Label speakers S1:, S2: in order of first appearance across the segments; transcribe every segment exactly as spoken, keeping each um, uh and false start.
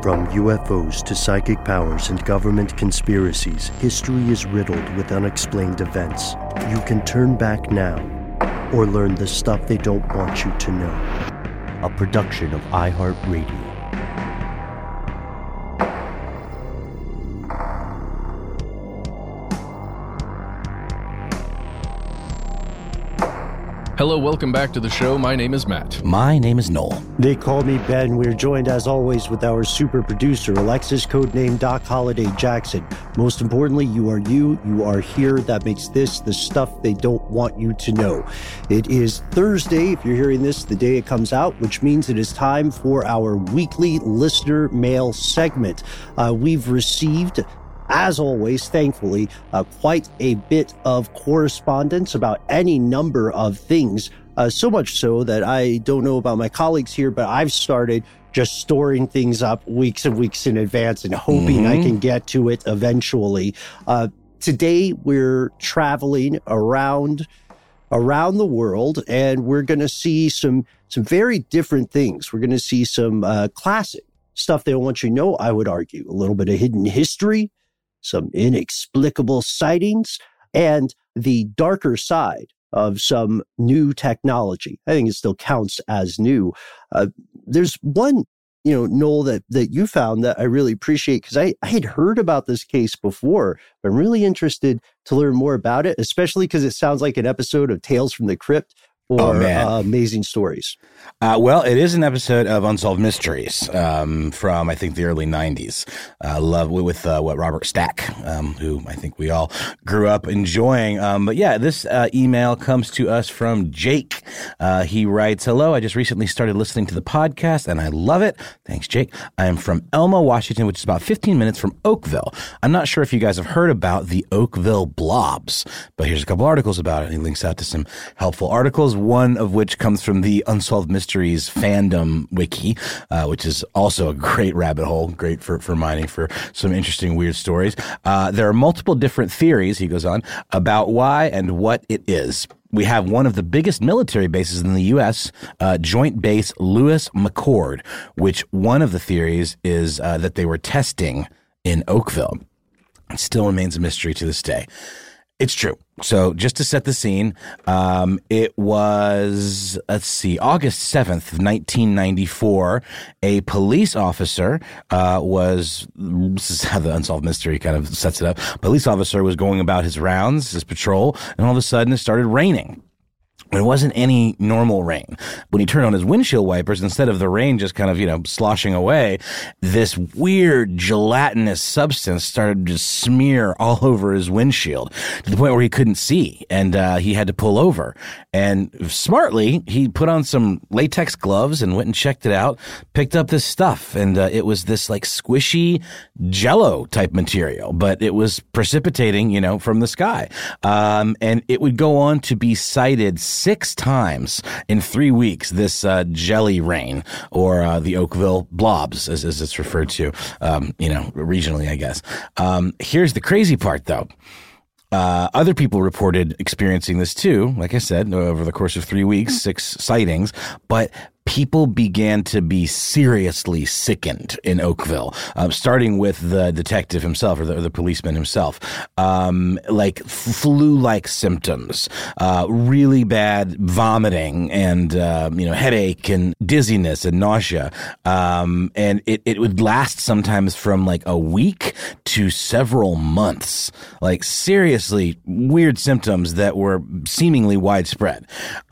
S1: From U F Os to psychic powers and government conspiracies, history is riddled with unexplained events. You can turn back now or learn the stuff they don't want you to know. A production of iHeartRadio.
S2: Hello, welcome back to the show. My name is Matt.
S3: My name is Noel.
S1: They call me Ben. We're joined, as always, with our super producer, Alexis, codename Doc Holliday Jackson. Most importantly, you are you. You are here. That makes this the stuff they don't want you to know. It is Thursday, if you're hearing this, the day it comes out, which means it is time for our weekly listener mail segment. Uh, we've received, as always, thankfully, uh, quite a bit of correspondence about any number of things, uh, so much so that I don't know about my colleagues here, but I've started just storing things up weeks and weeks in advance and hoping mm-hmm. I can get to it eventually. Uh, today, we're traveling around around the world, and we're going to see some, some very different things. We're going to see some uh, classic stuff they don't want you to know, I would argue. A little bit of hidden history, some inexplicable sightings, and the darker side of some new technology. I think it still counts as new. Uh, there's one, you know, Noel, that, that you found that I really appreciate, because I, I had heard about this case before, but I'm really interested to learn more about it, especially because it sounds like an episode of Tales from the Crypt or
S3: oh, man.
S1: Uh, Amazing Stories.
S3: Uh, well, it is an episode of Unsolved Mysteries um, from, I think, the early nineties. Uh, love with uh, what Robert Stack, um, who I think we all grew up enjoying. Um, but yeah, this uh, email comes to us from Jake. Uh, he writes, "Hello, I just recently started listening to the podcast and I love it. Thanks, Jake. I am from Elma, Washington, which is about fifteen minutes from Oakville. I'm not sure if you guys have heard about the Oakville blobs, but here's a couple articles about it." He links out to some helpful articles, one of which comes from the Unsolved Mysteries fandom wiki, uh, which is also a great rabbit hole, great for, for mining for some interesting, weird stories. Uh, there are multiple different theories, he goes on, about why and what it is. We have one of the biggest military bases in the U S, uh, Joint Base Lewis McChord, which one of the theories is uh, that they were testing in Oakville. It still remains a mystery to this day. It's true. So just to set the scene, um, it was, let's see, August seventh, nineteen ninety-four, a police officer uh, was, this is how the Unsolved Mystery kind of sets it up, police officer was going about his rounds, his patrol, and all of a sudden it started raining. It wasn't any normal rain. When he turned on his windshield wipers, instead of the rain just kind of, you know, sloshing away, this weird gelatinous substance started to smear all over his windshield to the point where he couldn't see, and uh, he had to pull over. And smartly, he put on some latex gloves and went and checked it out, picked up this stuff, and uh, it was this like squishy Jell-O type material, but it was precipitating, you know, from the sky. Um, and it would go on to be cited six times in three weeks, this uh, jelly rain, or uh, the Oakville blobs, as, as it's referred to, um, you know, regionally, I guess. Um, here's the crazy part, though. Uh, other people reported experiencing this too, like I said, over the course of three weeks, six sightings, but people began to be seriously sickened in Oakville, um, starting with the detective himself, or the, or the policeman himself. Um, like flu-like symptoms, uh, really bad vomiting, and uh, you know, headache and dizziness and nausea. Um, and it, it would last sometimes from like a week to several months. Like seriously weird symptoms that were seemingly widespread.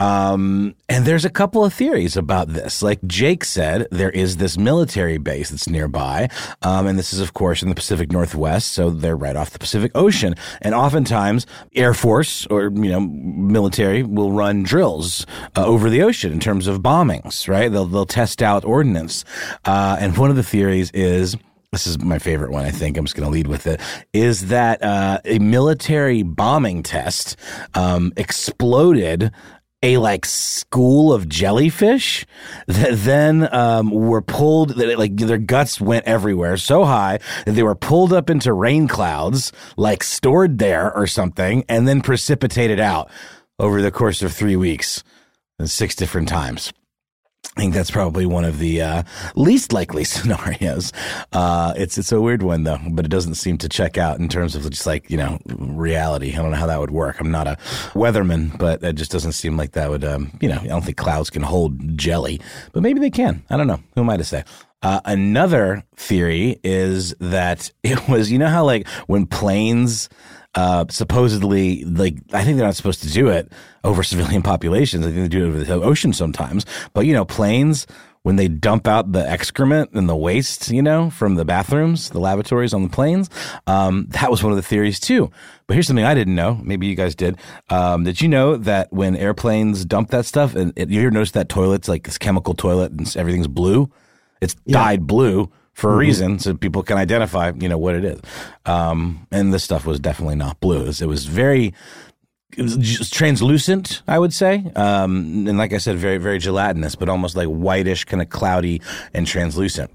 S3: Um, and there's a couple of theories about this. Like Jake said, there is this military base that's nearby, um, and this is, of course, in the Pacific Northwest, so they're right off the Pacific Ocean. And oftentimes, Air Force or, you know, military will run drills uh, over the ocean in terms of bombings, right? They'll, they'll test out ordnance. Uh, and one of the theories is, this is my favorite one, I think, I'm just going to lead with it, is that uh, a military bombing test um, exploded a like school of jellyfish that then um, were pulled, that like their guts went everywhere so high that they were pulled up into rain clouds, like stored there or something, and then precipitated out over the course of three weeks and six different times. I think that's probably one of the uh, least likely scenarios. Uh, it's it's a weird one, though, but it doesn't seem to check out in terms of just like, you know, reality. I don't know how that would work. I'm not a weatherman, but it just doesn't seem like that would, um, you know, I don't think clouds can hold jelly, but maybe they can. I don't know. Who am I to say? Uh, another theory is that it was, you know how like when planes uh, supposedly, like, I think they're not supposed to do it over civilian populations. I think they do it over the ocean sometimes. But, you know, planes, when they dump out the excrement and the waste, you know, from the bathrooms, the lavatories on the planes, um, that was one of the theories too. But here's something I didn't know. Maybe you guys did. Um, did you know that when airplanes dump that stuff, and it, you ever notice that toilet's like this chemical toilet and everything's blue? It's yeah. dyed blue for a mm-hmm. reason, so people can identify, you know, what it is. Um, and this stuff was definitely not blue. It was, it was very, it was just translucent, I would say. Um, and like I said, very, very gelatinous, but almost like whitish, kind of cloudy and translucent.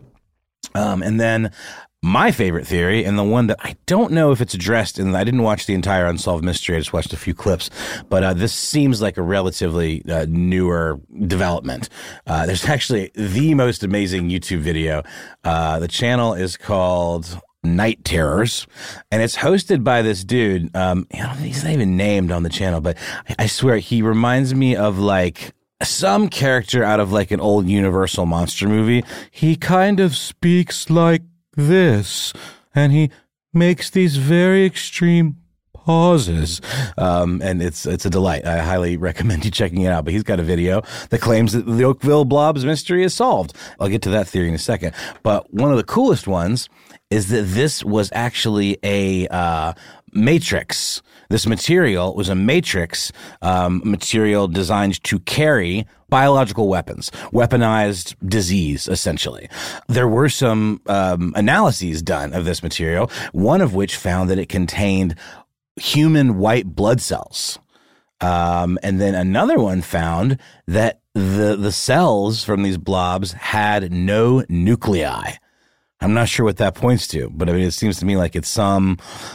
S3: Um, and then my favorite theory, and the one that I don't know if it's addressed, and I didn't watch the entire Unsolved Mystery, I just watched a few clips, but uh, this seems like a relatively uh, newer development. Uh, there's actually the most amazing YouTube video. Uh, the channel is called Night Terrors, and it's hosted by this dude. Um, you know, he's not even named on the channel, but I, I swear he reminds me of like some character out of like an old Universal monster movie. He kind of speaks like this, and he makes these very extreme pauses, um, and it's it's a delight. I highly recommend you checking it out. But he's got a video that claims that the Oakville Blobs mystery is solved. I'll get to that theory in a second. But one of the coolest ones is that this was actually a uh, matrix. This material was a matrix um, material designed to carry biological weapons, weaponized disease, essentially. There were some um, analyses done of this material, one of which found that it contained human white blood cells. Um, and then another one found that the the cells from these blobs had no nuclei. I'm not sure what that points to, but I mean, it seems to me like it's some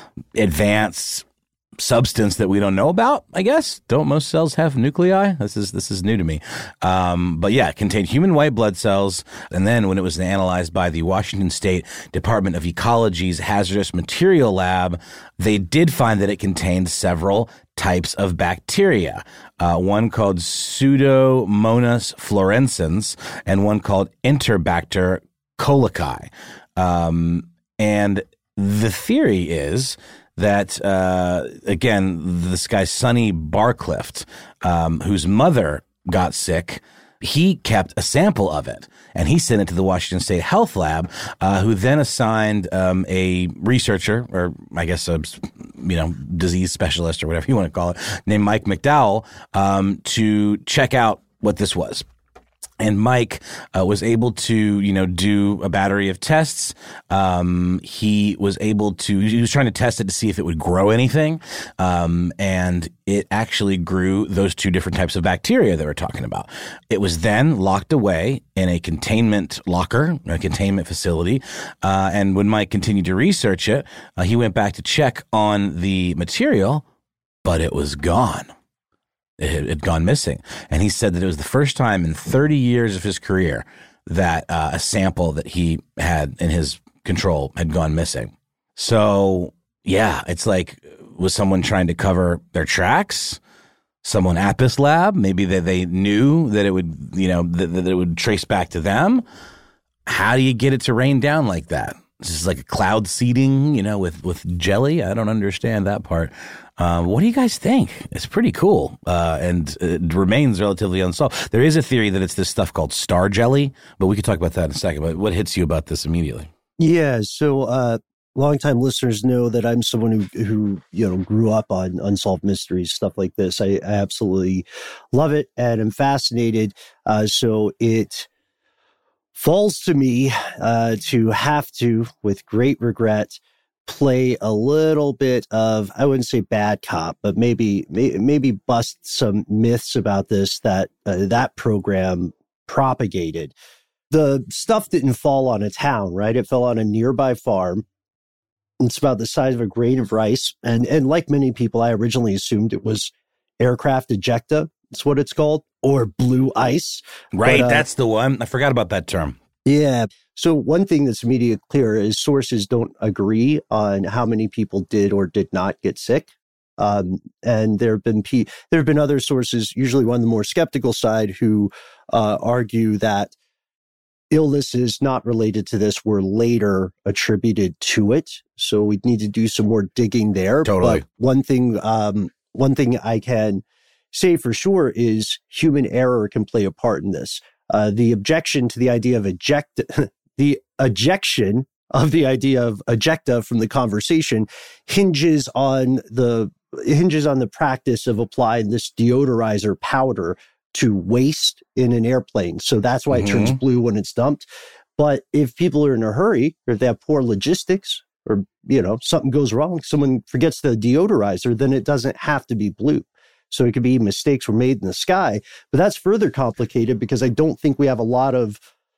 S3: advanced substance that we don't know about, I guess. Don't most cells have nuclei? This is this is new to me. Um, but yeah, it contained human white blood cells. And then when it was analyzed by the Washington State Department of Ecology's Hazardous Material Lab, they did find that it contained several types of bacteria. Uh, one called Pseudomonas fluorescens and one called Enterobacter colici. Um, and the theory is that, uh, again, this guy, Sonny Barclift, um, whose mother got sick, he kept a sample of it, and he sent it to the Washington State Health Lab, uh, who then assigned um, a researcher, or I guess a, you know, disease specialist or whatever you want to call it, named Mike McDowell, um, to check out what this was. And Mike uh, was able to, you know, do a battery of tests. Um, he was able to, he was trying to test it to see if it would grow anything. Um, and it actually grew those two different types of bacteria that we're talking about. It was then locked away in a containment locker, a containment facility. Uh, and when Mike continued to research it, uh, he went back to check on the material, but it was gone. It had gone missing. And he said that it was the first time in thirty years of his career that uh, a sample that he had in his control had gone missing. So, yeah, it's like, was someone trying to cover their tracks? Someone at this lab? Maybe they, they knew that it would, you know, that, that it would trace back to them. How do you get it to rain down like that? This is like a cloud seeding, you know, with, with jelly. I don't understand that part. Um, what do you guys think? It's pretty cool, uh, and it remains relatively unsolved. There is a theory that it's this stuff called star jelly, but we could talk about that in a second. But what hits you about this immediately?
S1: Yeah, so uh, longtime listeners know that I'm someone who, who you know, grew up on unsolved mysteries, stuff like this. I, I absolutely love it, and I'm fascinated. Uh, so it falls to me uh, to have to, with great regret, play a little bit of, I wouldn't say bad cop, but maybe may, maybe bust some myths about this that uh, that program propagated. The stuff didn't fall on a town, right? It fell on a nearby farm. It's about the size of a grain of rice. And, and like many people, I originally assumed it was aircraft ejecta That's what it's called, or blue ice.
S3: Right,
S1: but, uh,
S3: that's the one. I forgot about that term.
S1: Yeah. So one thing that's immediately clear is sources don't agree on how many people did or did not get sick. Um, and there have been P- there have been other sources, usually on the more skeptical side, who uh, argue that illnesses not related to this were later attributed to it. So we need to do some more digging there.
S3: Totally.
S1: But one thing, um, one thing I can say for sure is human error can play a part in this. Uh, the objection to the idea of eject, the ejection of the idea of ejecta from the conversation hinges on the hinges on the practice of applying this deodorizer powder to waste in an airplane. So that's why it
S3: Mm-hmm.
S1: turns blue when it's dumped. But if people are in a hurry, or if they have poor logistics, or, you know, something goes wrong, someone forgets the deodorizer, then it doesn't have to be blue. So it could be mistakes were made in the sky. But that's further complicated because I don't think we have a lot of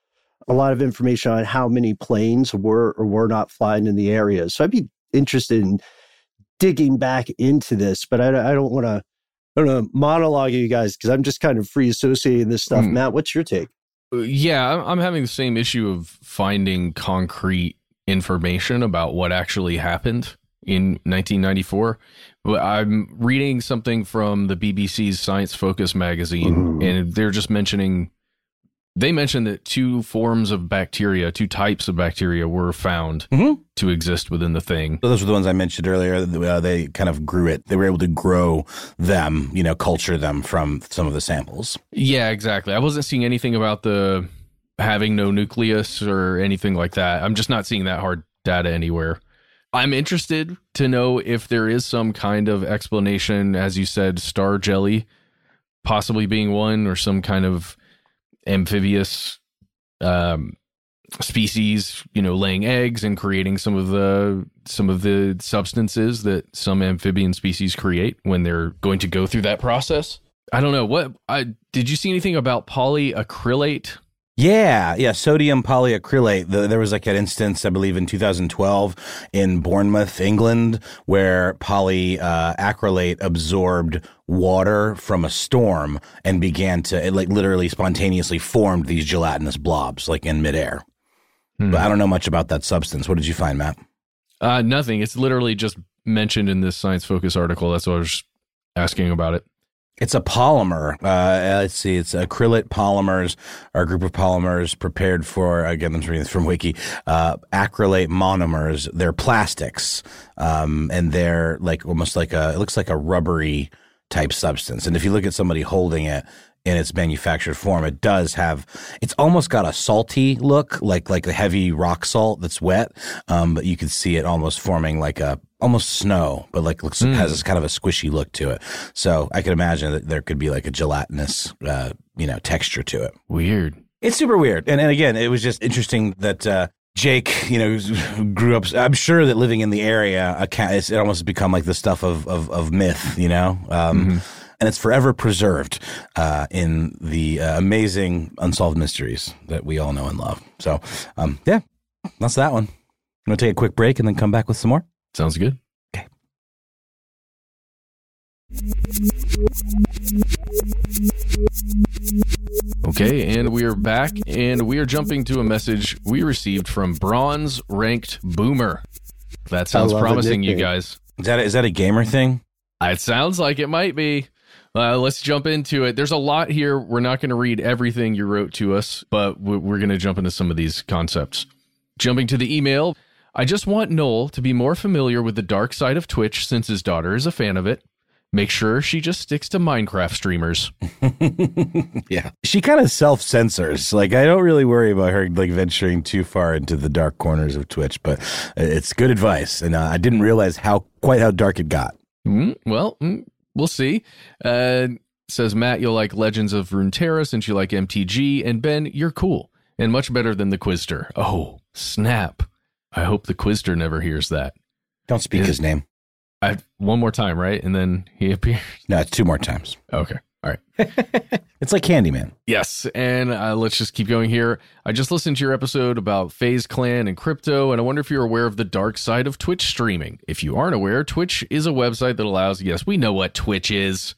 S1: a lot of information on how many planes were or were not flying in the area. So I'd be interested in digging back into this, but I, I don't want to I don't know, monologue you guys because I'm just kind of free associating this stuff. Mm. Matt, what's your take?
S2: Yeah, I'm having the same issue of finding concrete information about what actually happened in nineteen ninety-four. But I'm reading something from the B B C's Science Focus magazine, mm. and they're just mentioning, they mentioned that two forms of bacteria, two types of bacteria were found mm-hmm. to exist within the thing.
S3: So those were the ones I mentioned earlier. Uh, they kind of grew it. They were able to grow them, you know, culture them from some of the samples.
S2: Yeah, exactly. I wasn't seeing anything about the having no nucleus or anything like that. I'm just not seeing that hard data anywhere. I'm interested to know if there is some kind of explanation, as you said, star jelly possibly being one, or some kind of amphibious um, species, you know, laying eggs and creating some of the some of the substances that some amphibian species create when they're going to go through that process. I don't know. What I did you see anything about polyacrylate?
S3: Yeah, yeah, sodium polyacrylate. The, there was like an instance, I believe, in two thousand twelve in Bournemouth, England, where polyacrylate absorbed water from a storm and began to, it like literally spontaneously formed these gelatinous blobs, like in midair. Hmm. But I don't know much about that substance. What did you find, Matt?
S2: Uh, nothing. It's literally just mentioned in this Science Focus article. That's why I was asking about it.
S3: It's a polymer. Uh, let's see. It's acrylate polymers, or a group of polymers prepared for, again, I'm reading this from Wiki, uh, acrylate monomers. They're plastics. Um, and they're like almost like a, it looks like a rubbery type substance. And if you look at somebody holding it in its manufactured form, it does have, it's almost got a salty look, like, like a heavy rock salt that's wet. Um, but you can see it almost forming like a, almost snow, but like looks, mm. has this kind of a squishy look to it. So I could imagine that there could be like a gelatinous, uh, you know, texture to it.
S2: Weird.
S3: It's super weird. And, and again, it was just interesting that, uh, Jake, you know, grew up, I'm sure that living in the area, it almost become like the stuff of, of, of myth, you know? Um, mm-hmm. And it's forever preserved uh, in the uh, amazing unsolved mysteries that we all know and love. So, um, yeah, that's that one. I'm going to take a quick break and then come back with some more.
S2: Sounds good.
S3: Okay.
S2: Okay, and we are back, and we are jumping to a message we received from Bronze Ranked Boomer. That sounds promising, you guys.
S3: Is that a, is that a gamer thing?
S2: It sounds like it might be. Uh, let's jump into it. There's a lot here. We're not going to read everything you wrote to us, but we're going to jump into some of these concepts. Jumping to the email, I just want Noel to be more familiar with the dark side of Twitch since his daughter is a fan of it. Make sure she just sticks to Minecraft streamers.
S3: Yeah. She kind of self-censors. Like, I don't really worry about her like venturing too far into the dark corners of Twitch, but it's good advice. And uh, I didn't realize how quite how dark it got.
S2: Mm, well, mm, we'll see. Uh, says Matt, you'll like Legends of Runeterra since you like M T G. And Ben, you're cool and much better than the Quizster. Oh, snap. I hope the Quizster never hears that.
S3: Don't speak his, his name.
S2: I, one more time, right? And then he appears?
S3: No, it's two more times.
S2: Okay. All right.
S3: It's like Candyman.
S2: Yes. And uh, let's just keep going here. I just listened to your episode about FaZe Clan and crypto, and I wonder if you're aware of the dark side of Twitch streaming. If you aren't aware, Twitch is a website that allows, yes, we know what Twitch is.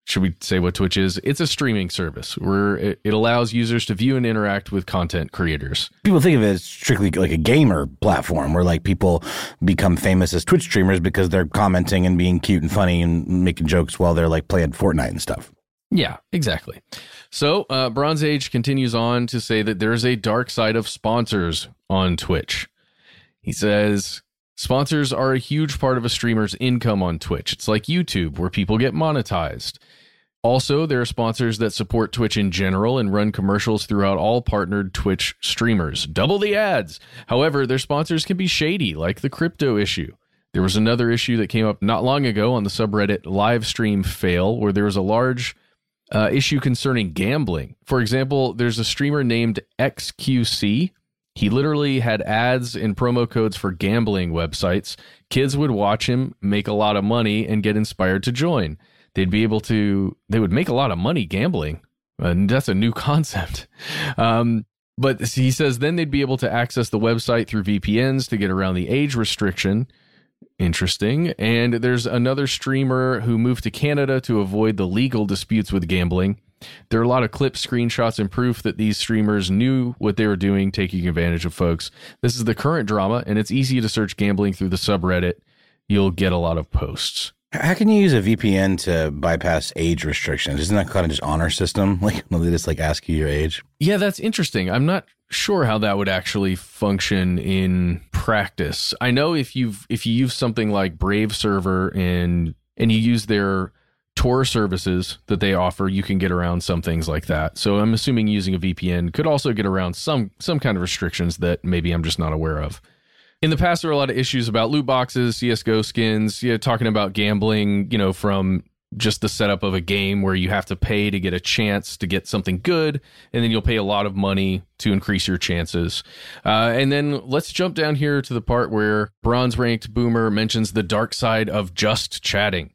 S2: should we say what Twitch is? It's a streaming service where it, it allows users to view and interact with content creators.
S3: People think of it as strictly like a gamer platform where like people become famous as Twitch streamers because they're commenting and being cute and funny and making jokes while they're like playing Fortnite and stuff.
S2: Yeah, exactly. So uh, Bronze Age continues on to say that there's a dark side of sponsors on Twitch. He says, sponsors are a huge part of a streamer's income on Twitch. It's like YouTube, where people get monetized. Also, there are sponsors that support Twitch in general and run commercials throughout all partnered Twitch streamers. Double the ads. However, their sponsors can be shady, like the crypto issue. There was another issue that came up not long ago on the subreddit Livestream Fail, where there was a large uh, issue concerning gambling. For example, there's a streamer named X Q C. He literally had ads and promo codes for gambling websites. Kids would watch him, make a lot of money, and get inspired to join. They'd be able to, they would make a lot of money gambling. And that's a new concept. Um, but he says then they'd be able to access the website through V P Ns to get around the age restriction. Interesting. And there's another streamer who moved to Canada to avoid the legal disputes with gambling. There are a lot of clips, screenshots, and proof that these streamers knew what they were doing, taking advantage of folks. This is the current drama, and it's easy to search gambling through the subreddit. You'll get a lot of posts.
S3: How can you use a V P N to bypass age restrictions? Isn't that kind of just honor system? Like, they just like ask you your age?
S2: Yeah, that's interesting. I'm not sure how that would actually function in practice. I know if you've if you use something like Brave Server and and you use their Tor services that they offer, you can get around some things like that. So I'm assuming using a V P N could also get around some some kind of restrictions that maybe I'm just not aware of. In the past, there were a lot of issues about loot boxes, C S G O skins, you know, talking about gambling, you know, from just the setup of a game where you have to pay to get a chance to get something good, and then you'll pay a lot of money to increase your chances. Uh, and then let's jump down here to the part where bronze-ranked Boomer mentions the dark side of just chatting.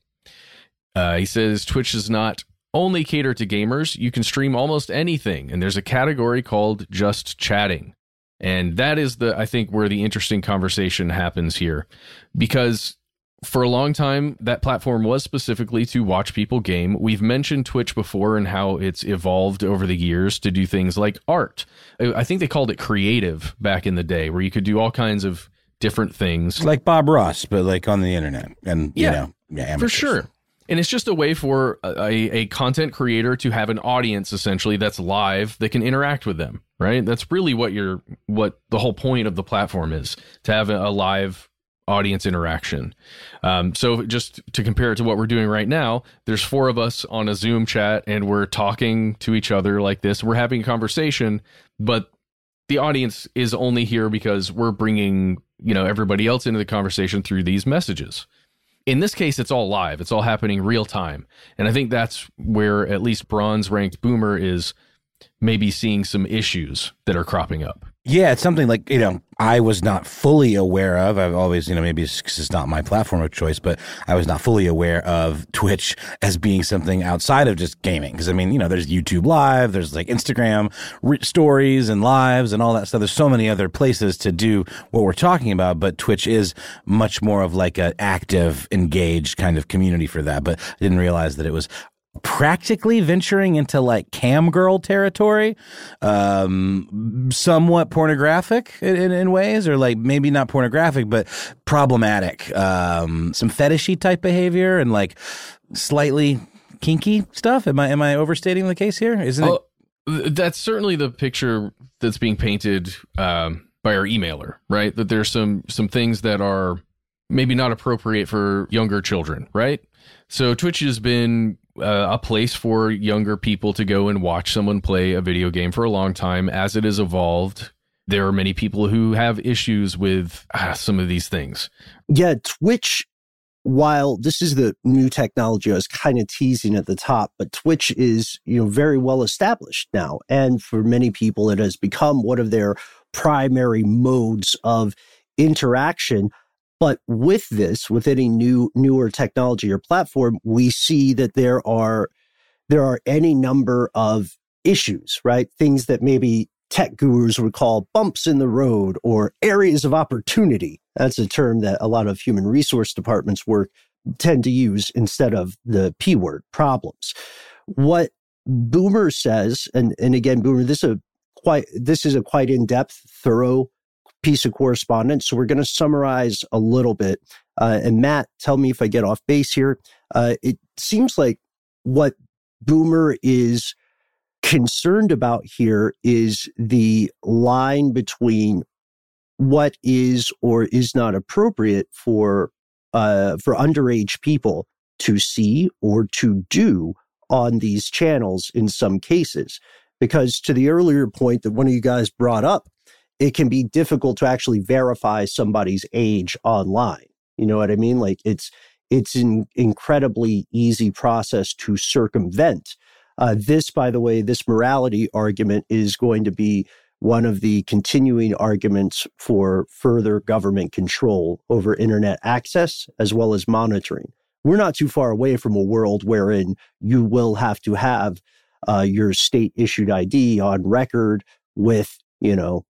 S2: Uh, he says Twitch does not only cater to gamers. You can stream almost anything, and there's a category called just chatting. And that is, the I think, where the interesting conversation happens here. Because for a long time, that platform was specifically to watch people game. We've mentioned Twitch before and how it's evolved over the years to do things like art. I think they called it creative back in the day, where you could do all kinds of different things.
S3: Like Bob Ross, but like on the internet. And, you
S2: yeah,
S3: know, yeah, amateurs.
S2: For sure. And it's just a way for a, a content creator to have an audience, essentially, that's live, that can interact with them, right? That's really what you're, what the whole point of the platform is, to have a, a live audience interaction. Um, so just to compare it to what we're doing right now, there's four of us on a Zoom chat, and we're talking to each other like this. We're having a conversation, but the audience is only here because we're bringing, you know, everybody else into the conversation through these messages. In this case, it's all live. It's all happening real time. And I think that's where at least bronze-ranked Boomer is maybe seeing some issues that are cropping up.
S3: Yeah, it's something like, you know, I was not fully aware of. I've always, you know, maybe it's, it's not my platform of choice, but I was not fully aware of Twitch as being something outside of just gaming. Because, I mean, you know, there's YouTube Live, there's like Instagram re- stories and lives and all that stuff. There's so many other places to do what we're talking about, but Twitch is much more of like an active, engaged kind of community for that. But I didn't realize that it was practically venturing into like cam girl territory, um, somewhat pornographic in, in, in ways, or like maybe not pornographic, but problematic, um, some fetishy type behavior and like slightly kinky stuff. Am I, am I overstating the case here? Isn't
S2: oh, it? That's certainly the picture that's being painted, um, by our emailer, right? That there's some, some things that are maybe not appropriate for younger children, right? So Twitch has been Uh, a place for younger people to go and watch someone play a video game for a long time. As it has evolved, there are many people who have issues with ah, some of these things.
S1: Yeah, Twitch, while this is the new technology I was kind of teasing at the top, but Twitch is, you know, very well established now. And for many people, it has become one of their primary modes of interaction. But with this, with any new, newer technology or platform, we see that there are there are any number of issues, right? Things that maybe tech gurus would call bumps in the road or areas of opportunity. That's a term that a lot of human resource departments work tend to use instead of the P word, problems. What Boomer says, and, and again, Boomer, this is a quite this is a quite in-depth, thorough piece of correspondence. So we're going to summarize a little bit. Uh, and Matt, tell me if I get off base here. Uh, it seems like what Boomer is concerned about here is the line between what is or is not appropriate for uh, for underage people to see or to do on these channels in some cases. Because to the earlier point that one of you guys brought up, it can be difficult to actually verify somebody's age online. You know what I mean? Like it's it's an incredibly easy process to circumvent. Uh, this, by the way, this morality argument is going to be one of the continuing arguments for further government control over internet access as well as monitoring. We're not too far away from a world wherein you will have to have uh, your state-issued I D on record with, you know,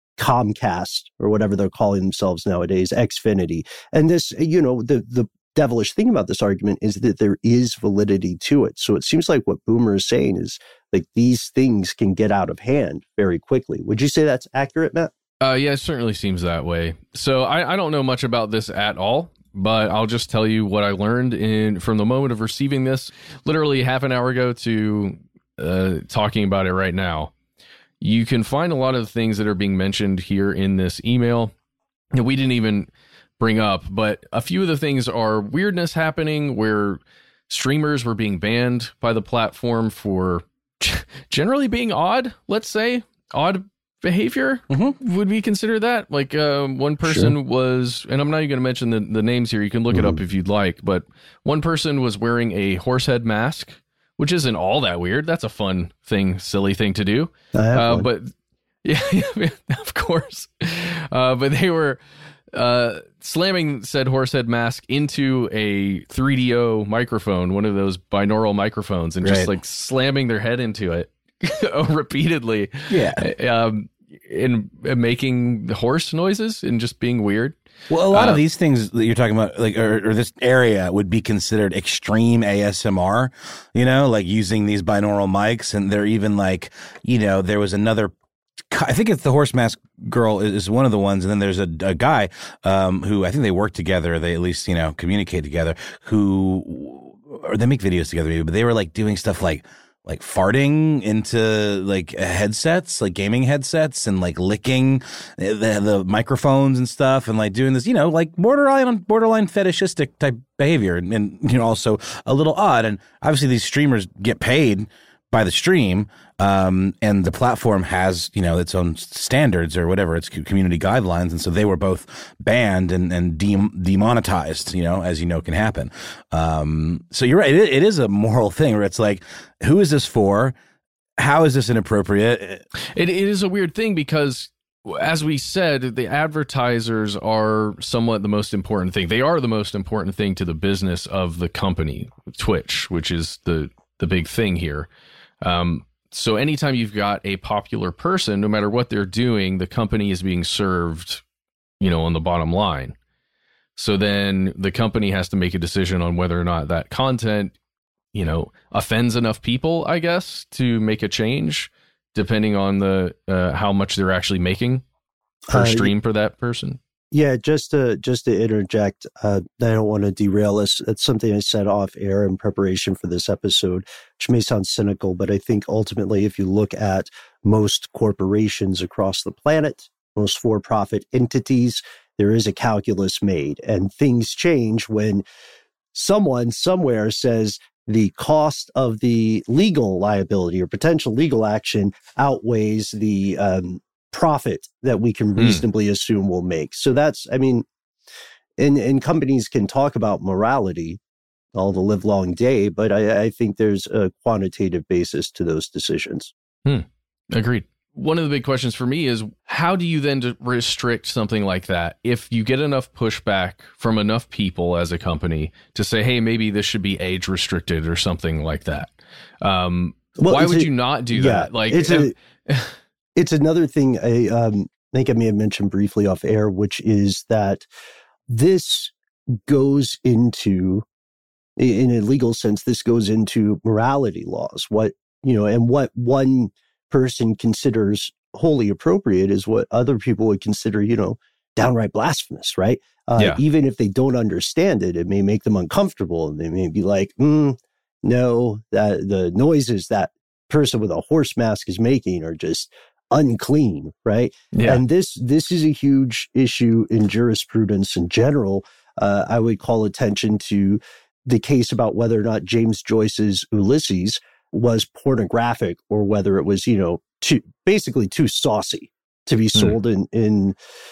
S1: Comcast or whatever they're calling themselves nowadays, Xfinity. And this, you know, the the devilish thing about this argument is that there is validity to it. So it seems like what Boomer is saying is like these things can get out of hand very quickly. Would you say that's accurate, Matt?
S2: Uh, yeah, it certainly seems that way. So I, I don't know much about this at all, but I'll just tell you what I learned in from the moment of receiving this, literally half an hour ago to uh, talking about it right now. You can find a lot of the things that are being mentioned here in this email that we didn't even bring up, but a few of the things are weirdness happening where streamers were being banned by the platform for generally being odd, let's say, odd behavior. Mm-hmm. Would we consider that? Like uh, one person sure. was, and I'm not even going to mention the, the names here, you can look mm-hmm. it up if you'd like, but one person was wearing a horse head mask, which isn't all that weird. That's a fun thing, silly thing to do. Uh, but yeah, yeah, of course. Uh, but they were uh, slamming said horsehead mask into a three D O microphone, one of those binaural microphones, and right. just like slamming their head into it repeatedly.
S3: Yeah.
S2: Um, and making horse noises and just being weird.
S3: Well, a lot uh, of these things that you're talking about, like, or, or this area would be considered extreme A S M R, you know, like using these binaural mics. And they're even like, you know, there was another, I think it's the horse mask girl is one of the ones. And then there's a, a guy um, who I think they work together. They at least, you know, communicate together who, or they make videos together maybe, but they were like doing stuff like, like farting into like headsets, like gaming headsets, and like licking the, the microphones and stuff, and like doing this, you know, like borderline borderline fetishistic type behavior, and, and you know, also a little odd. And obviously, these streamers get paid by the stream, um, and the platform has, you know, its own standards or whatever, its community guidelines, and so they were both banned and and de- demonetized, you know, as you know can happen. Um, so you're right, it, it is a moral thing where it's like, who is this for? How is this inappropriate?
S2: It, it is a weird thing because, as we said, the advertisers are somewhat the most important thing. They are the most important thing to the business of the company, Twitch, which is the the big thing here. Um, so anytime you've got a popular person, no matter what they're doing, the company is being served, you know, on the bottom line. So then the company has to make a decision on whether or not that content, you know, offends enough people, I guess, to make a change, depending on the uh, how much they're actually making per uh, stream for that person.
S1: Yeah, just to just to interject, uh, I don't want to derail this. It's something I said off air in preparation for this episode, which may sound cynical, but I think ultimately, if you look at most corporations across the planet, most for-profit entities, there is a calculus made, and things change when someone somewhere says the cost of the legal liability or potential legal action outweighs the um, profit that we can reasonably mm. assume we'll make. So that's, I mean, and, and companies can talk about morality all the live long day, but I, I think there's a quantitative basis to those decisions.
S2: Hmm. Agreed. One of the big questions for me is, how do you then restrict something like that if you get enough pushback from enough people as a company to say, hey, maybe this should be age restricted or something like that? Um, well, why would a, you not do yeah, that? Like,
S1: it's a, It's another thing I um, think I may have mentioned briefly off air, which is that this goes into, in a legal sense, this goes into morality laws. What, you know, and what one person considers wholly appropriate is what other people would consider, you know, downright blasphemous, right? Uh,
S2: yeah.
S1: Even if they don't understand it, it may make them uncomfortable, and they may be like, mm, no, that the noises that person with a horse mask is making are just unclean, right?
S2: Yeah.
S1: And this this is a huge issue in jurisprudence in general. Uh, I would call attention to the case about whether or not James Joyce's Ulysses was pornographic, or whether it was, you know, too, basically too saucy to be sold mm. in in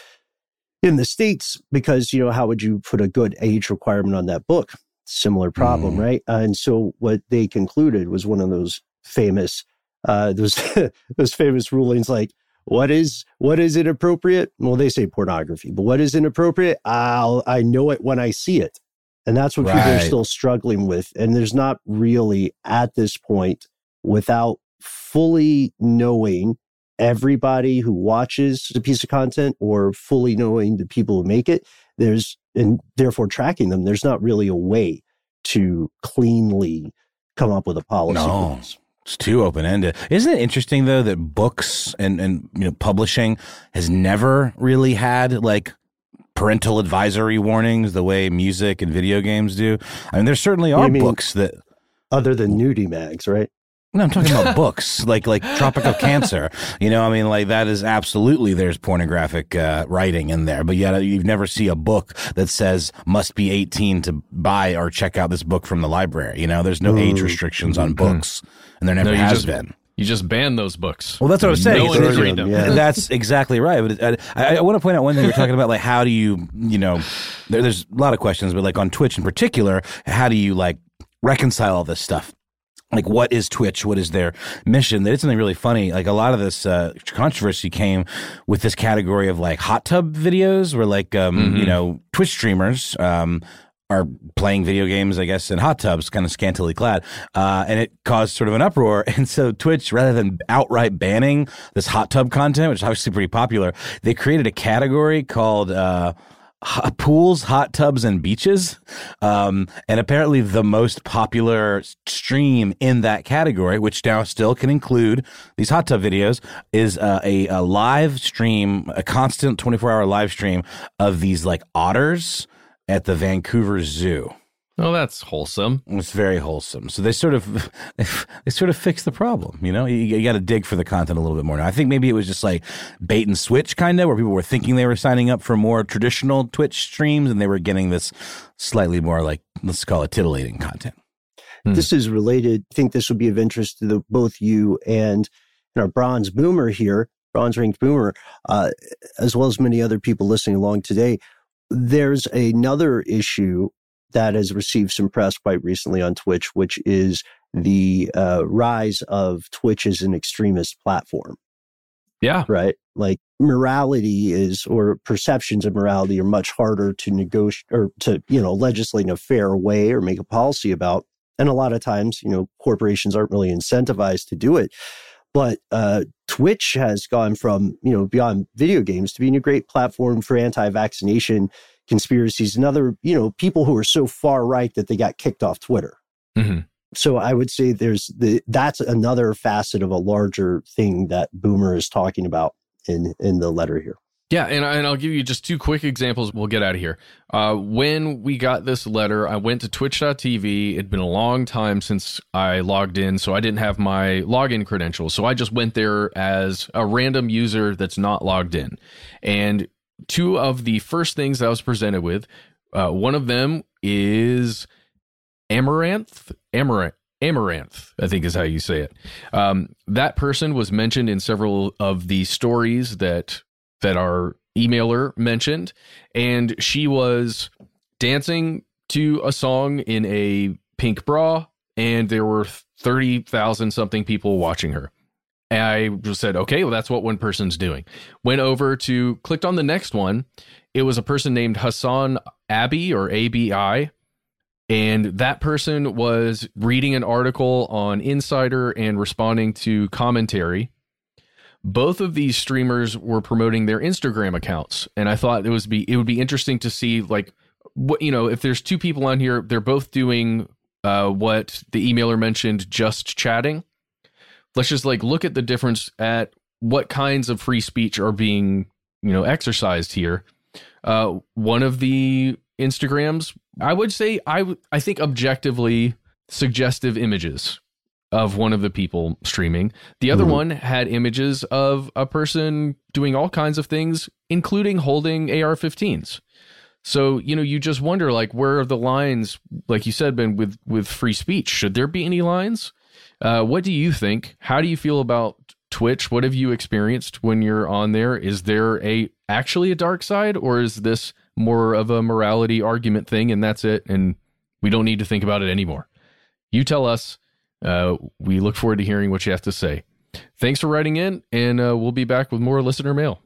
S1: in the States, because, you know, how would you put a good age requirement on that book? Similar problem, mm. right? Uh, and so what they concluded was one of those famous uh, those those famous rulings, like, what is what is inappropriate? Well, they say pornography, but what is inappropriate? I'll I know it when I see it. And that's what right. people are still struggling with. And there's not really, at this point, without fully knowing everybody who watches a piece of content, or fully knowing the people who make it, there's, and therefore tracking them, there's not really a way to cleanly come up with a policy.
S3: No. It's too open-ended. Isn't it interesting, though, that books and, and you know publishing has never really had, like, parental advisory warnings the way music and video games do? I mean, there certainly are books that...
S1: Other than nudie mags, right?
S3: No, I'm talking about books, like like Tropic of Cancer. You know, I mean, like, that is absolutely, there's pornographic uh, writing in there, but yet you've never see a book that says must be eighteen to buy or check out this book from the library. You know, there's no mm. age restrictions on books, and there never no, has
S2: just,
S3: been.
S2: You just ban those books.
S3: Well, that's what I was saying.
S2: No one can read them.
S3: Yeah. That's exactly right. But I, I want to point out one thing. We're talking about, like, how do you, you know, there, there's a lot of questions, but, like, on Twitch in particular, how do you, like, reconcile all this stuff? Like, what is Twitch? What is their mission? They did something really funny. Like, a lot of this uh, controversy came with this category of, like, hot tub videos, where, like, um, mm-hmm. you know, Twitch streamers um, are playing video games, I guess, in hot tubs, kind of scantily clad. Uh, and it caused sort of an uproar. And so Twitch, rather than outright banning this hot tub content, which is obviously pretty popular, they created a category called uh, pools, hot tubs, and beaches. Um, and apparently the most popular stream in that category, which now still can include these hot tub videos, is uh, a, a live stream, a constant twenty-four hour live stream of these, like, otters at the Vancouver Zoo.
S2: Oh, that's wholesome.
S3: It's very wholesome. So they sort of they sort of fix the problem. You know, you, you got to dig for the content a little bit more. Now, I think maybe it was just like bait and switch, kind of, where people were thinking they were signing up for more traditional Twitch streams, and they were getting this slightly more, like, let's call it titillating content.
S1: Hmm. This is related. I think this will be of interest to the, both you and, and our bronze boomer here, bronze ranked boomer, uh, as well as many other people listening along today. There's another issue that has received some press quite recently on Twitch, which is the uh, rise of Twitch as an extremist platform.
S2: Yeah.
S1: Right? Like, morality is, or perceptions of morality are much harder to negotiate or to, you know, legislate in a fair way or make a policy about. And a lot of times, you know, corporations aren't really incentivized to do it. But uh, Twitch has gone from, you know, beyond video games to being a great platform for anti-vaccination conspiracies and other, you know, people who are so far right that they got kicked off Twitter. Mm-hmm. So I would say there's the that's another facet of a larger thing that Boomer is talking about in in the letter here.
S2: Yeah, and, and I'll give you just two quick examples. We'll get out of here. Uh, when we got this letter, I went to twitch dot t v. It'd been a long time since I logged in, so I didn't have my login credentials. So I just went there as a random user that's not logged in. And two of the first things I was presented with, uh, one of them is Amaranth. Amaranth. Amaranth, I think is how you say it. Um, that person was mentioned in several of the stories that that our emailer mentioned, and she was dancing to a song in a pink bra, and there were thirty thousand something people watching her. And I just said, okay, well, that's what one person's doing. Went over to, clicked on the next one. It was a person named Hassan Abi, or A B I. And that person was reading an article on Insider and responding to commentary. Both of these streamers were promoting their Instagram accounts. And I thought it was be it would be interesting to see, like, what, you know, if there's two people on here, they're both doing uh, what the emailer mentioned, just chatting. Let's just like look at the difference at what kinds of free speech are being, you know, exercised here. Uh, one of the Instagrams, I would say, I I think objectively suggestive images of one of the people streaming. The other mm-hmm. one had images of a person doing all kinds of things, including holding A R fifteens. So, you know, you just wonder, like, where are the lines, like you said, Ben, with, with free speech? Should there be any lines? Uh, what do you think? How do you feel about Twitch? What have you experienced when you're on there? Is there a actually a dark side, or is this more of a morality argument thing and that's it, and we don't need to think about it anymore? You tell us. Uh, we look forward to hearing what you have to say. Thanks for writing in, and uh, we'll be back with more listener mail.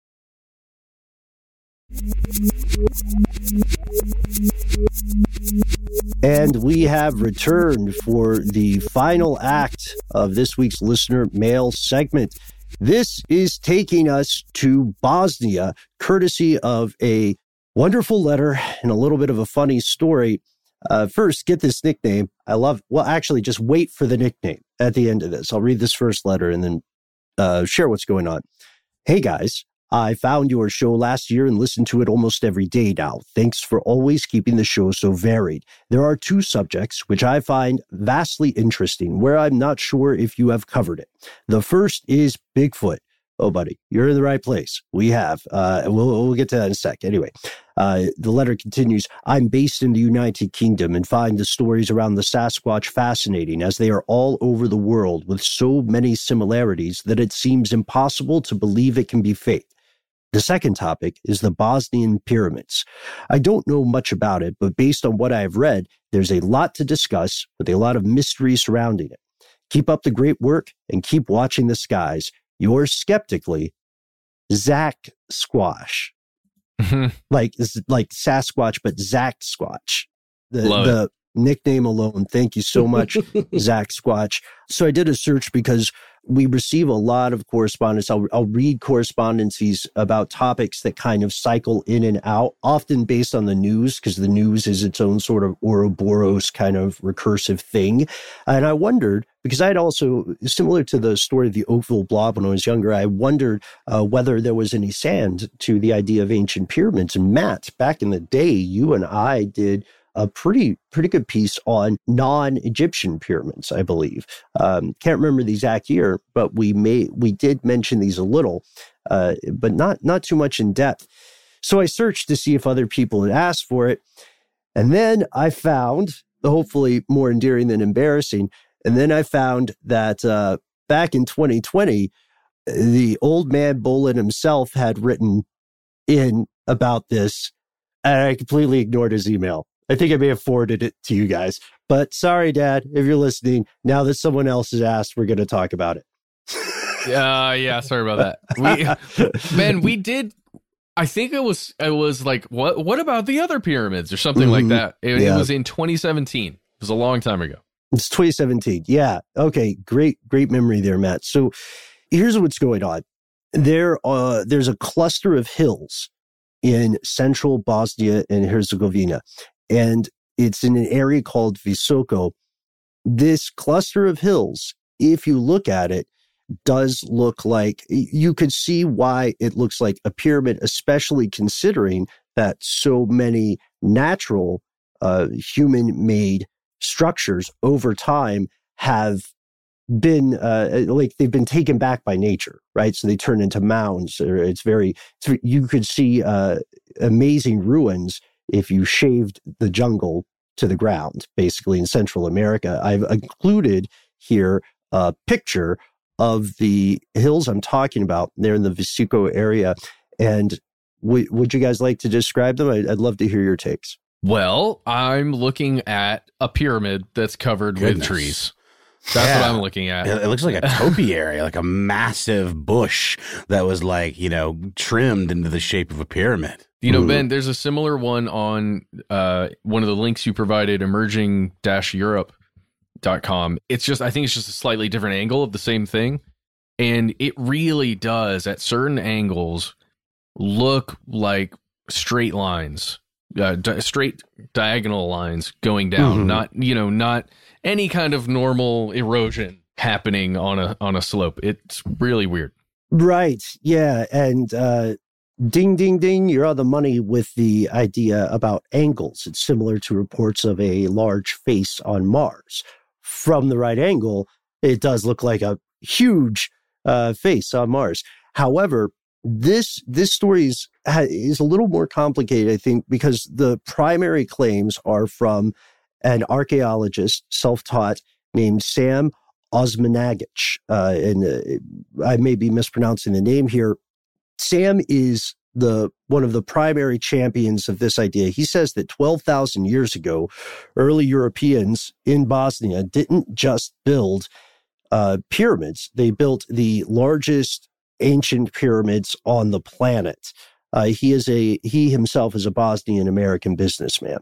S1: And we have returned for the final act of this week's listener mail segment. This is taking us to Bosnia, courtesy of a wonderful letter and a little bit of a funny story. Uh, first, get this nickname. I love, well, actually, just wait for the nickname at the end of this. I'll read this first letter and then uh, share what's going on. Hey, guys. I found your show last year and listen to it almost every day now. Thanks for always keeping the show so varied. There are two subjects which I find vastly interesting, where I'm not sure if you have covered it. The first is Bigfoot. Oh, buddy, you're in the right place. We have. Uh, we'll, we'll get to that in a sec. Anyway, uh, the letter continues. I'm based in the United Kingdom and find the stories around the Sasquatch fascinating, as they are all over the world with so many similarities that it seems impossible to believe it can be fake. The second topic is the Bosnian pyramids. I don't know much about it, but based on what I have read, there's a lot to discuss with a lot of mystery surrounding it. Keep up the great work and keep watching the skies. Yours skeptically, Zach Squash. like like Sasquatch, but Zach Squatch. The, the nickname alone. Thank you so much, Zach Squatch. So I did a search because we receive a lot of correspondence. I'll, I'll read correspondences about topics that kind of cycle in and out, often based on the news, because the news is its own sort of Ouroboros kind of recursive thing. And I wondered, because I had also, similar to the story of the Oakville Blob when I was younger, I wondered uh, whether there was any sand to the idea of ancient pyramids. And Matt, back in the day, you and I did a pretty pretty good piece on non-Egyptian pyramids, I believe. Um, can't remember the exact year, but we may we did mention these a little, uh, but not not too much in depth. So I searched to see if other people had asked for it, and then I found, hopefully more endearing than embarrassing, and then I found that uh, back in twenty twenty, the old man Bolin himself had written in about this, and I completely ignored his email. I think I may have forwarded it to you guys. But sorry, Dad, if you're listening, now that someone else has asked, we're going to talk about it.
S2: uh, yeah, sorry about that. We, Ben, we did, I think it was, it was like, what What about the other pyramids or something mm-hmm. like that? It, yeah. it was in twenty seventeen. It was a long time ago.
S1: It's twenty seventeen. Yeah. Okay. Great, great memory there, Matt. So here's what's going on. There, uh, there's a cluster of hills in central Bosnia and Herzegovina. And it's in an area called Visoko. This cluster of hills, if you look at it, does look like, you could see why it looks like a pyramid, especially considering that so many natural uh, human-made structures over time have been, uh, like they've been taken back by nature, right? So they turn into mounds. Or it's very, it's, you could see uh, amazing ruins if you shaved the jungle to the ground, basically in Central America. I've included here a picture of the hills I'm talking about. They're in the Visoko area. And w- would you guys like to describe them? I'd, I'd love to hear your takes.
S2: Well, I'm looking at a pyramid that's covered Goodness. with trees. That's yeah. what I'm looking at.
S3: It looks like a topiary, like a massive bush that was like, you know, trimmed into the shape of a pyramid.
S2: You know, Ben, there's a similar one on uh, one of the links you provided, emerging dash europe dot com. It's just, I think it's just a slightly different angle of the same thing. And it really does, at certain angles, look like straight lines uh, di- straight diagonal lines going down,
S1: Mm-hmm.
S2: not, you know, not any kind of normal erosion happening on a on a slope. It's really weird.
S1: Right. Yeah. And uh, ding, ding, ding, you're on the money with the idea about angles. It's similar to reports of a large face on Mars. From the right angle, it does look like a huge uh, face on Mars. However, this this story is, is a little more complicated, I think, because the primary claims are from an archaeologist, self-taught, named Sam Osmanagic. Uh, and uh, I may be mispronouncing the name here. Sam is the one of the primary champions of this idea. He says that twelve thousand years ago, early Europeans in Bosnia didn't just build uh, pyramids. They built the largest ancient pyramids on the planet. Uh, he is a he himself is a Bosnian American businessman.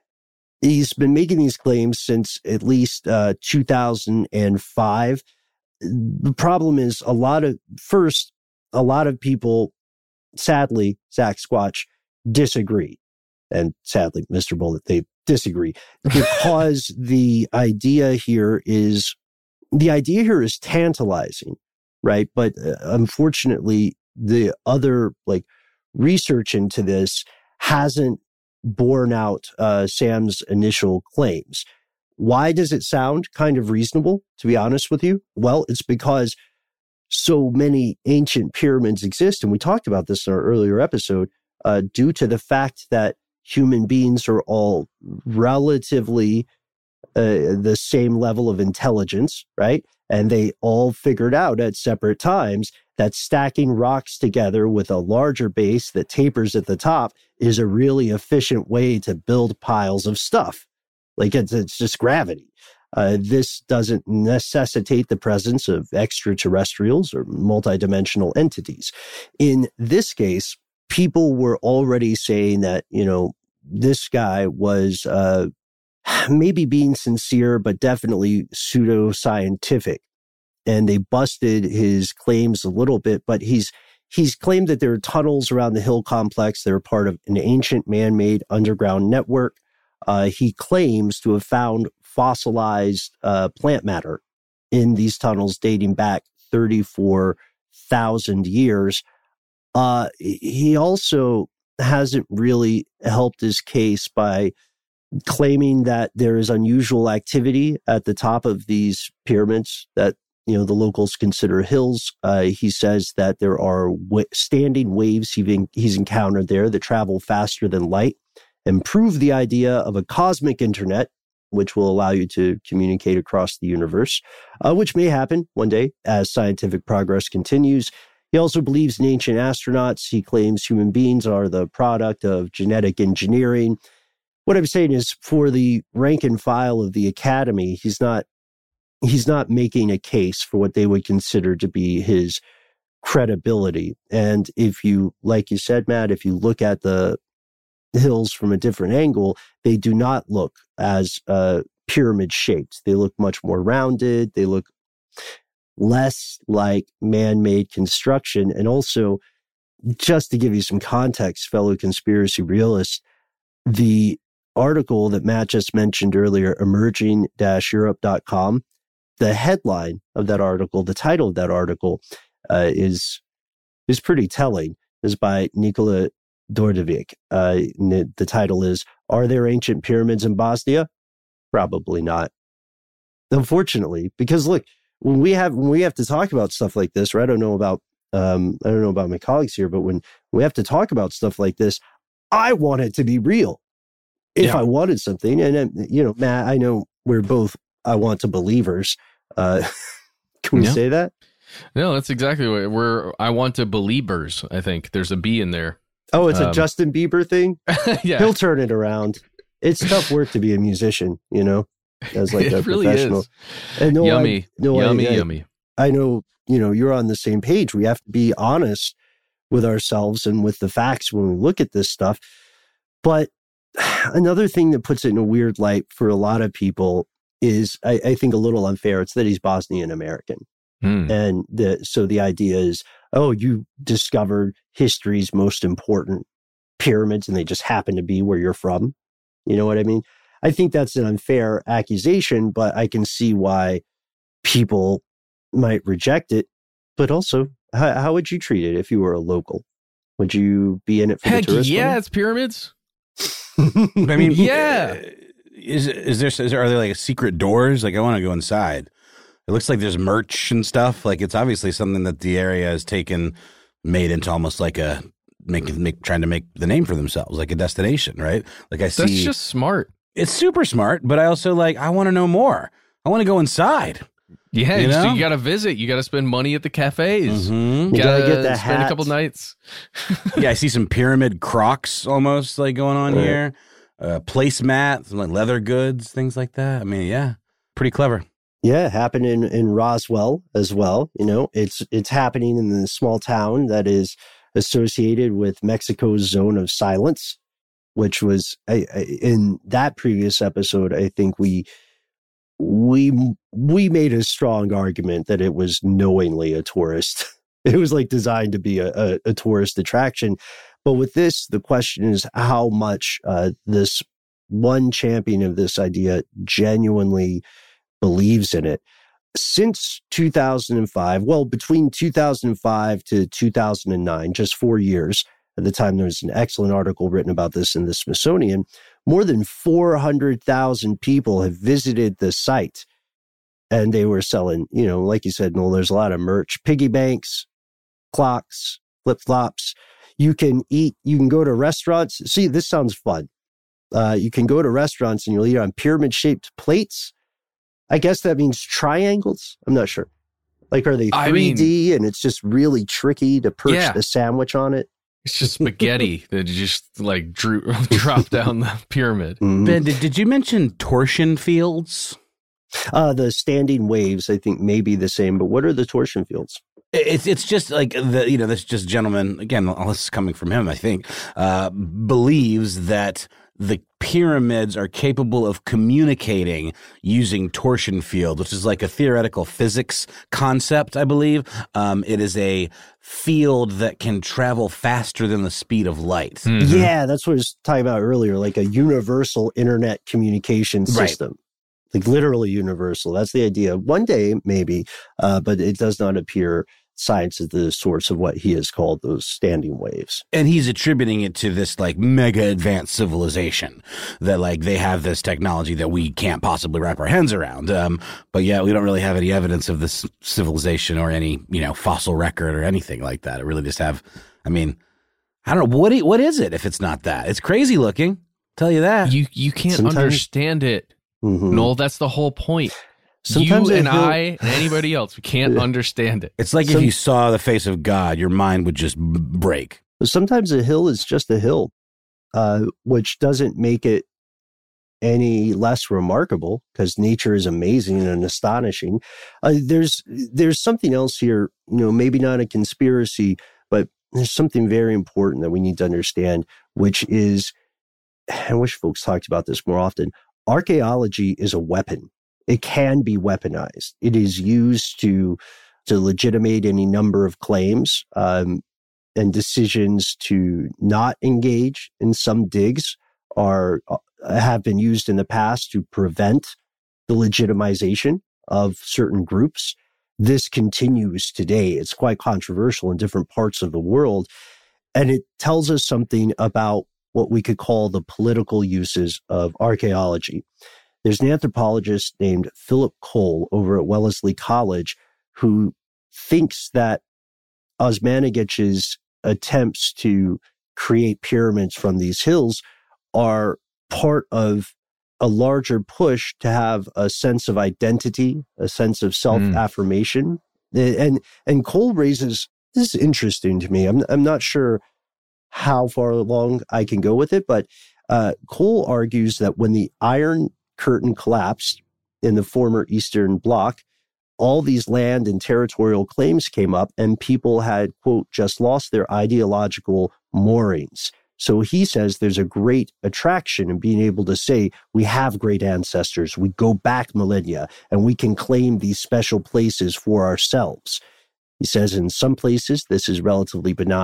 S1: He's been making these claims since at least uh, two thousand five. The problem is a lot of, first, a lot of people, sadly, Zach Squatch, disagree. And sadly, Mister Bullet, they disagree. Because the idea here is, the idea here is tantalizing, right? But uh, unfortunately, the other, like, research into this hasn't borne out uh, Sam's initial claims. Why does it sound kind of reasonable, to be honest with you? Well, it's because so many ancient pyramids exist, and we talked about this in our earlier episode, uh, due to the fact that human beings are all relatively uh, the same level of intelligence, right? And they all figured out at separate times that stacking rocks together with a larger base that tapers at the top is a really efficient way to build piles of stuff. Like it's, it's just gravity. Uh, this doesn't necessitate the presence of extraterrestrials or multidimensional entities. In this case, people were already saying that, you know, this guy was uh, maybe being sincere, but definitely pseudoscientific. And they busted his claims a little bit, but he's he's claimed that there are tunnels around the hill complex that are part of an ancient man-made underground network. Uh, he claims to have found fossilized uh, plant matter in these tunnels dating back thirty-four thousand years. Uh, he also hasn't really helped his case by claiming that there is unusual activity at the top of these pyramids that, you know, the locals consider hills. Uh, he says that there are w- standing waves he's, he's encountered there that travel faster than light and prove the idea of a cosmic internet, which will allow you to communicate across the universe, uh, which may happen one day as scientific progress continues. He also believes in ancient astronauts. He claims human beings are the product of genetic engineering. What I'm saying is, for the rank and file of the academy, he's not he's not making a case for what they would consider to be his credibility. And if you, like you said, Matt, if you look at the hills from a different angle, they do not look as uh, pyramid shaped. They look much more rounded. They look less like man-made construction. And also, just to give you some context, fellow conspiracy realists, the article that Matt just mentioned earlier, emerging dash europe dot com, the headline of that article, the title of that article uh, is is pretty telling. Is by Nikola Dordovic. Uh, the title is, "Are there ancient pyramids in Bosnia?" Probably not. Unfortunately, because look, when we have when we have to talk about stuff like this, or I don't know about um, I don't know about my colleagues here, but when we have to talk about stuff like this, I want it to be real. If
S2: Yeah.
S1: I wanted something, and uh, you know, Matt, I know we're both I want to believers. Uh, can we
S2: Yeah.
S1: say that?
S2: No, that's exactly what we're. I want to believers. I think there's a B in there.
S1: Oh, it's a
S2: Um,
S1: Justin Bieber thing.
S2: Yeah,
S1: He'll turn it around. It's tough work to be a musician, you know, as like a
S2: it really
S1: professional.
S2: is.
S1: And no,
S2: yummy,
S1: I, no,
S2: yummy,
S1: I, I,
S2: yummy.
S1: I know, you know, you're on the same page. We have to be honest with ourselves and with the facts when we look at this stuff. But another thing that puts it in a weird light for a lot of people is, I, I think, a little unfair. It's that he's Bosnian American.
S2: Hmm.
S1: And the, so the idea is, oh, you discovered history's most important pyramids and they just happen to be where you're from. You know what I mean? I think that's an unfair accusation, but I can see why people might reject it. But also, how, how would you treat it if you were a local? Would you be in it for
S2: Heck
S1: the tourist
S2: yeah,
S1: money?
S2: it's pyramids.
S3: I mean,
S2: yeah.
S3: Is is there, is there are there like secret doors? Like I want to go inside. It looks like there's merch and stuff. Like it's obviously something that the area has taken, made into almost like a making make trying to make the name for themselves, like a destination, right? Like I see,
S2: That's just smart.
S3: It's super smart, but I also like I want to know more. I want to go inside.
S2: Yeah,
S3: You
S2: you,
S3: know?
S2: you got to visit. You got to spend money at the cafes.
S3: Mm-hmm.
S1: You gotta get the
S2: spend
S1: hat.
S2: a couple nights.
S3: Yeah, I see some pyramid Crocs almost like going on
S1: Right.
S3: here. Uh, placemat, some like leather goods, things like that. I mean, yeah, pretty clever.
S1: Yeah, it happened in, in Roswell as well. You know, it's it's happening in the small town that is associated with Mexico's zone of silence, which was I, I, in that previous episode. I think we we we made a strong argument that it was knowingly a tourist. It was like designed to be a, a, a tourist attraction. But with this, the question is how much uh, this one champion of this idea genuinely believes in it. Since two thousand five, well, between two thousand five to two thousand nine, just four years, at the time there was an excellent article written about this in the Smithsonian, more than four hundred thousand people have visited the site. And they were selling, you know, like you said, Noel, there's a lot of merch, piggy banks, clocks, flip-flops. You can eat, you can go to restaurants. See, this sounds fun. Uh, you can go to restaurants and you'll eat on pyramid-shaped plates. I guess that means triangles. I'm not sure. Like, are they three D I mean, and it's just really tricky to perch
S2: yeah.
S1: the sandwich on it?
S2: It's just spaghetti that just like drew, drop down the pyramid.
S1: Mm-hmm.
S3: Ben, did, did you mention torsion fields?
S1: Uh, the standing waves, I think, may be the same. But what are the torsion fields?
S3: It's it's just like the you know this just gentleman again. All this is coming from him, I think. Uh, believes that the pyramids are capable of communicating using torsion field, which is like a theoretical physics concept, I believe. Um, it is a field that can travel faster than the speed of light.
S2: Mm-hmm.
S1: Yeah, that's what I was talking about earlier, like a universal internet communication system. Right. Like literally universal. That's the idea. One day, maybe, uh, but it does not appear science is the source of what he has called those standing waves.
S3: And he's attributing it to this like mega advanced civilization that like they have this technology that we can't possibly wrap our hands around. Um, but yeah, we don't really have any evidence of this civilization or any, you know, fossil record or anything like that. It really just have, I mean, I don't know. What, do, what is it if it's not that? It's crazy looking. Tell you that.
S2: You, you can't
S1: Sometimes,
S2: understand it.
S1: Mm-hmm.
S2: Noel, that's the whole point.
S1: Sometimes
S2: you and
S1: hill,
S2: I and anybody else, we can't
S1: yeah.
S2: understand it.
S3: It's like Some, if you saw the face of God, your mind would just b- break.
S1: Sometimes a hill is just a hill, uh, which doesn't make it any less remarkable because nature is amazing and astonishing. Uh, there's there's something else here, you know, maybe not a conspiracy, but there's something very important that we need to understand, which is, I wish folks talked about this more often. Archaeology is a weapon. It can be weaponized. It is used to to legitimate any number of claims um, and decisions to not engage in some digs are have been used in the past to prevent the legitimization of certain groups. This continues today. It's quite controversial in different parts of the world, and it tells us something about what we could call the political uses of archaeology. There's an anthropologist named Philip Cole over at Wellesley College who thinks that Osmanagich's attempts to create pyramids from these hills are part of a larger push to have a sense of identity, a sense of self-affirmation. Mm. And and Cole raises, this is interesting to me. I'm I'm not sure how far along I can go with it, but uh, Cole argues that when the Iron Curtain collapsed in the former Eastern Bloc, all these land and territorial claims came up and people had, quote, just lost their ideological moorings. So he says there's a great attraction in being able to say we have great ancestors, we go back millennia, and we can claim these special places for ourselves. He says in some places this is relatively benign.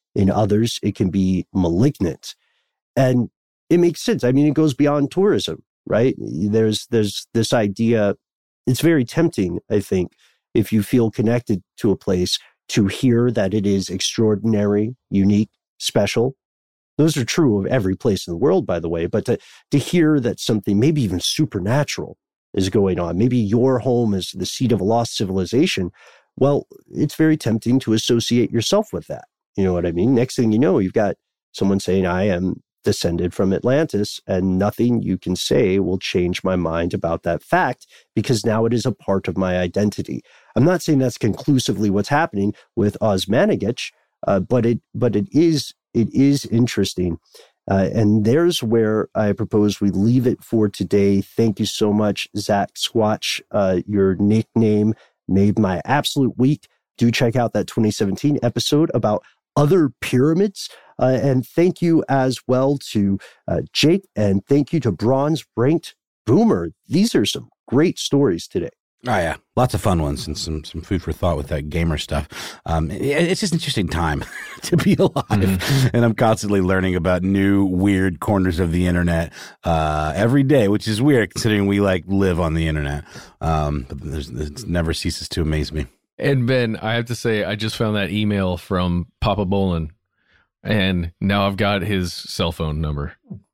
S1: In others, it can be malignant. And it makes sense. I mean, it goes beyond tourism, right? There's, there's this idea. It's very tempting, I think, if you feel connected to a place, to hear that it is extraordinary, unique, special. Those are true of every place in the world, by the way, but to, to hear that something maybe even supernatural is going on, maybe your home is the seat of a lost civilization, well, it's very tempting to associate yourself with that. You know what I mean? Next thing you know, you've got someone saying, I am descended from Atlantis, and nothing you can say will change my mind about that fact, because now it is a part of my identity. I'm not saying that's conclusively what's happening with Osmanagich, uh, but it but it is it is interesting. Uh, and there's where I propose we leave it for today. Thank you so much, Zach Squatch. Uh, your nickname made my absolute week. Do check out that twenty seventeen episode about other pyramids. Uh, and thank you as well to uh, Jake, and thank you to Bronze Ranked Boomer. These are some great stories today.
S3: Oh, yeah. Lots of fun ones and some some food for thought with that gamer stuff. Um, it, it's just an interesting time to be alive. Mm-hmm. And I'm constantly learning about new weird corners of the internet uh, every day, which is weird considering we like live on the internet. Um, but there's, it never ceases to amaze me.
S2: And Ben, I have to say, I just found that email from Papa Bolin, and now I've got his cell phone number.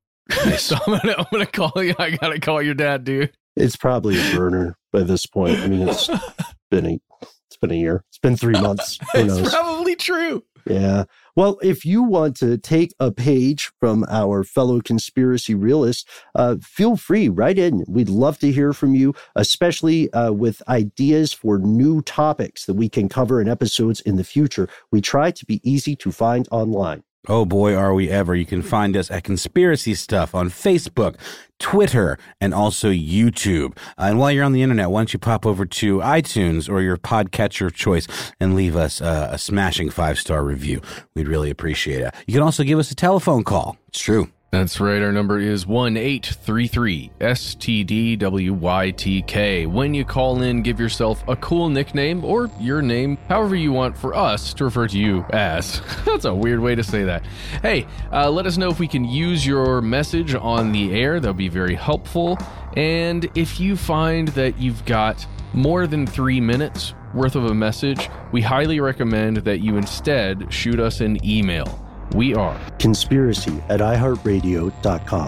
S2: So I'm gonna I'm gonna call you. I gotta call your dad, dude.
S1: It's probably a burner by this point. I mean, it's been a it's been a year. It's been three months. Who knows?
S2: It's probably true.
S1: Yeah. Well, if you want to take a page from our fellow conspiracy realists, uh, feel free, write in. We'd love to hear from you, especially uh, with ideas for new topics that we can cover in episodes in the future. We try to be easy to find online.
S3: Oh boy, are we ever. You can find us at Conspiracy Stuff on Facebook, Twitter, and also YouTube. Uh, and while you're on the internet, why don't you pop over to iTunes or your podcatcher of choice and leave us uh, a smashing five-star review. We'd really appreciate it. You can also give us a telephone call. It's true.
S2: That's right. Our number is one eight three three S T D W Y T K. When you call in, give yourself a cool nickname or your name, however you want for us to refer to you as. That's a weird way to say that. Hey, uh, let us know if we can use your message on the air. That would be very helpful. And if you find that you've got more than three minutes worth of a message, we highly recommend that you instead shoot us an email. We are
S1: conspiracy at i heart radio dot com.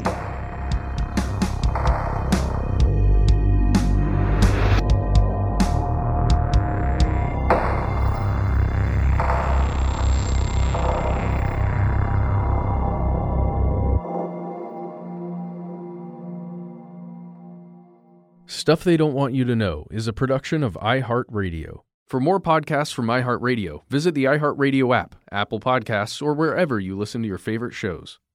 S2: Stuff They Don't Want You to Know is a production of iHeartRadio. For more podcasts from iHeartRadio, visit the iHeartRadio app, Apple Podcasts, or wherever you listen to your favorite shows.